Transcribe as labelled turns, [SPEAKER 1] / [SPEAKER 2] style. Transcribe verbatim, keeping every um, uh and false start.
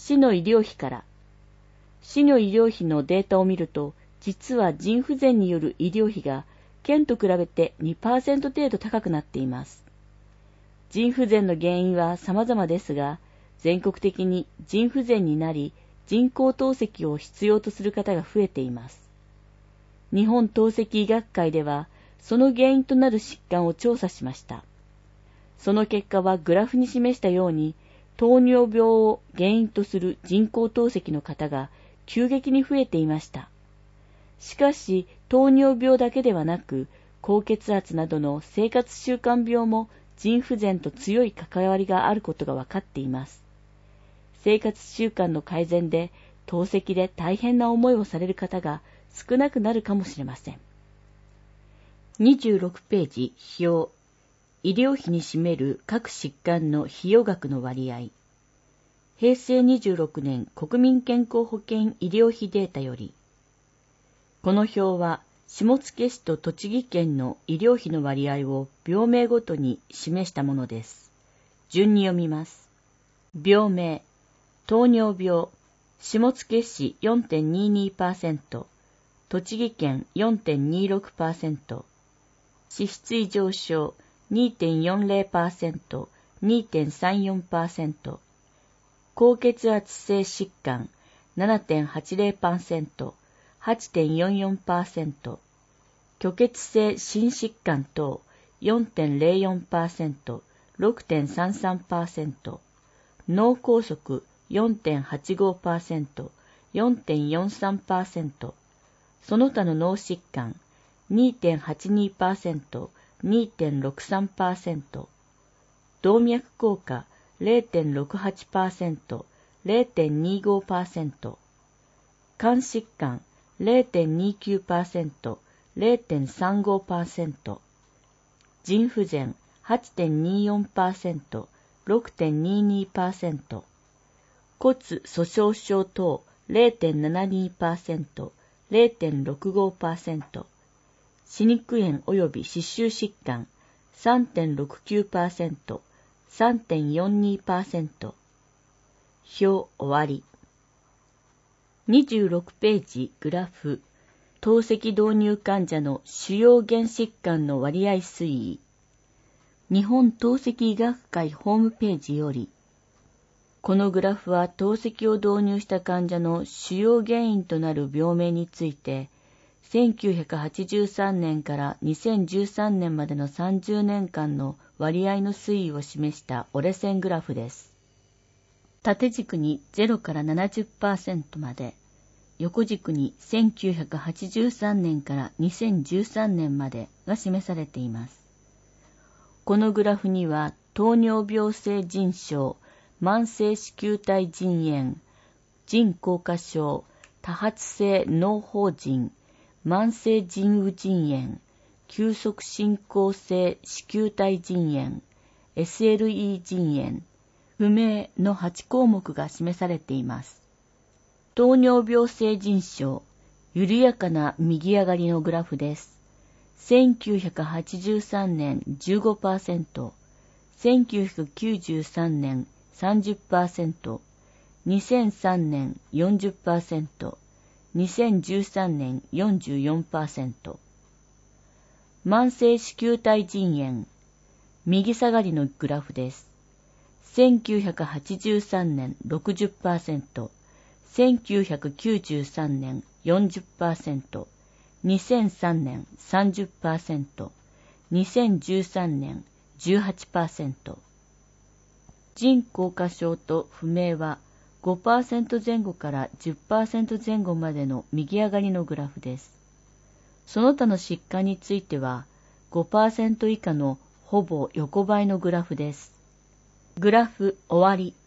[SPEAKER 1] 市の医療費から。市の医療費のデータを見ると、実は腎不全による医療費が県と比べて にパーセント 程度高くなっています。腎不全の原因は様々ですが、全国的に腎不全になり、人工透析を必要とする方が増えています。日本透析医学会では、その原因となる疾患を調査しました。その結果はグラフに示したように、糖尿病を原因とする人工透析の方が急激に増えていました。しかし、糖尿病だけではなく、高血圧などの生活習慣病も腎不全と強い関わりがあることが分かっています。生活習慣の改善で、透析で大変な思いをされる方が少なくなるかもしれません。にじゅうろくページ、表。医療費に占める各疾患の費用額の割合。へいせいにじゅうろくねん国民健康保険医療費データより。この表は、下野市と栃木県の医療費の割合を病名ごとに示したものです。順に読みます。病名、糖尿病、下野市 よんてんににパーセント、栃木県 よんてんにろくパーセント、脂質異常症 にてんよんぜろパーセント、にてんさんよんパーセント、高血圧性疾患 ななてんはちぜろパーセント、はちてんよんよんパーセント、虚血性心疾患等 よんてんぜろよんパーセント、ろくてんさんさんパーセント、脳梗塞 よんてんはちごパーセント、よんてんよんさんパーセント、その他の脳疾患 にてんはちにパーセント、にてんろくさんパーセント、動脈硬化 れいてんろくはちパーセント、れいてんにごパーセント、肝疾患 れいてんにきゅうパーセント、れいてんさんごパーセント、腎不全 はちてんによんパーセント、ろくてんににパーセント、骨粗しょう症等 れいてんななにパーセント、れいてんろくごパーセント、歯肉炎及び歯周疾患 さんてんろくきゅうパーセント、さんてんよんにパーセント。表終わり。にじゅうろくページグラフ。透析導入患者の主要原疾患の割合推移。日本透析医学会ホームページより。このグラフは透析を導入した患者の主要原因となる病名について、せんきゅうひゃくはちじゅうさんねんからにせんじゅうさんねんまでのさんじゅうねんかんの割合の推移を示した折れ線グラフです。縦軸にゼロから ななじゅっパーセント まで、横軸にせんきゅうひゃくはちじゅうさんねんからにせんじゅうさんねんまでが示されています。このグラフには糖尿病性腎症、慢性子宮体腎炎、腎硬化症、多発性脳疱疹、慢性腎盂腎炎、急速進行性子宮体腎炎、エスエルイー 腎炎、不明のはちこうもくが示されています。糖尿病性腎症、緩やかな右上がりのグラフです。せんきゅうひゃくはちじゅうさんねん じゅうごパーセント、せんきゅうひゃくきゅうじゅうさんねん さんじゅっパーセント、にせんさんねん よんじゅっパーセント、にせんじゅうさんねん よんじゅうよんパーセント。慢性子宮体腎炎、右下がりのグラフです。せんきゅうひゃくはちじゅうさんねん ろくじゅっパーセント、せんきゅうひゃくきゅうじゅうさんねん よんじゅっパーセント、にせんさんねん さんじゅっパーセント、にせんじゅうさんねん じゅうはちパーセント。腎硬化症と不明は ごパーセント 前後から じゅっパーセント 前後までの右上がりのグラフです。その他の疾患については ごパーセント 以下のほぼ横ばいのグラフです。グラフ終わり。